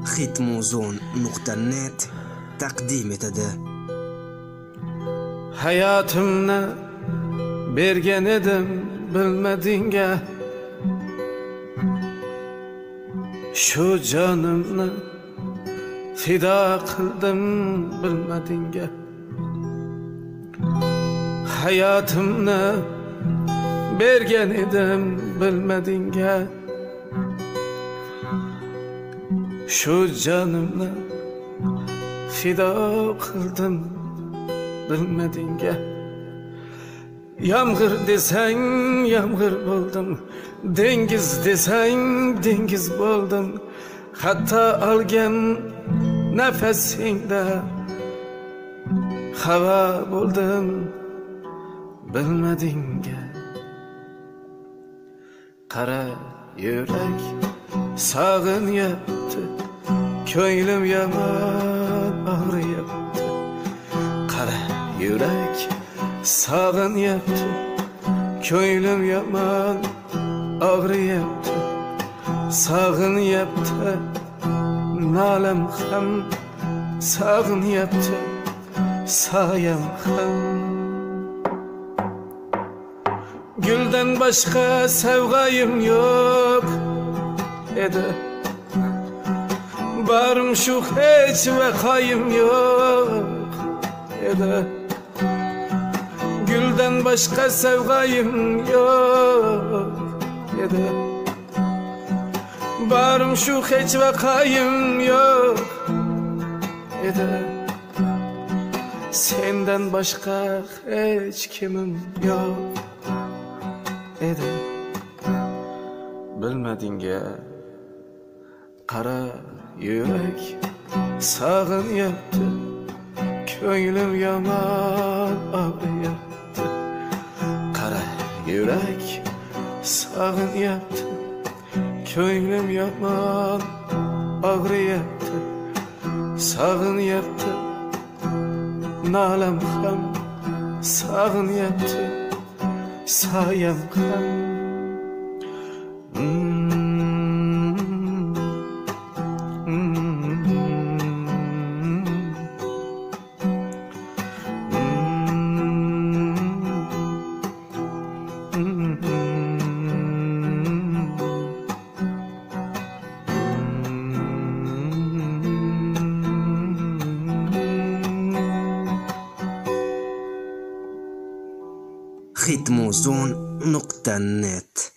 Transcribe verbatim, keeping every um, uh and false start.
xitmuzon nuqta net taqdim etadi. Hayotimni bergan edim bilmadingga, shu jonimni fido qildim bilmadingga. Hayotimni bergan edim bilmadingga, shu jonimni fido qildim bilmadingga. Yomg'ir desang yomg'ir bo'ldim, dengiz desang dengiz bo'ldim. Hatto olgan nafasingda havo bo'ldim bilmadingga. Qara yurak sog'inyapti, ko'nglim yomon og'riyapti. Qara yurak sog'inyapti, ko'nglim yomon og'riyapti. Sog'inyapti, nolam ham sog'inyapti, soyam ham. Gülden başka sevgayım yok edi, barım şu hiç vakayım yok edi. Gülden başka sevgayım yok edi, barım şu hiç vakayım yok edi. Senden başka hiç kimim yok edi bilmadingga. Qara yurak sog'inyapti, ko'nglim yomon og'riyapti. Qara yurak sog'inyapti, ko'nglim yomon og'riyapti. Sog'inyapti, nolam ham sog'inyapti, soyam ham. xitmuzon nuqta net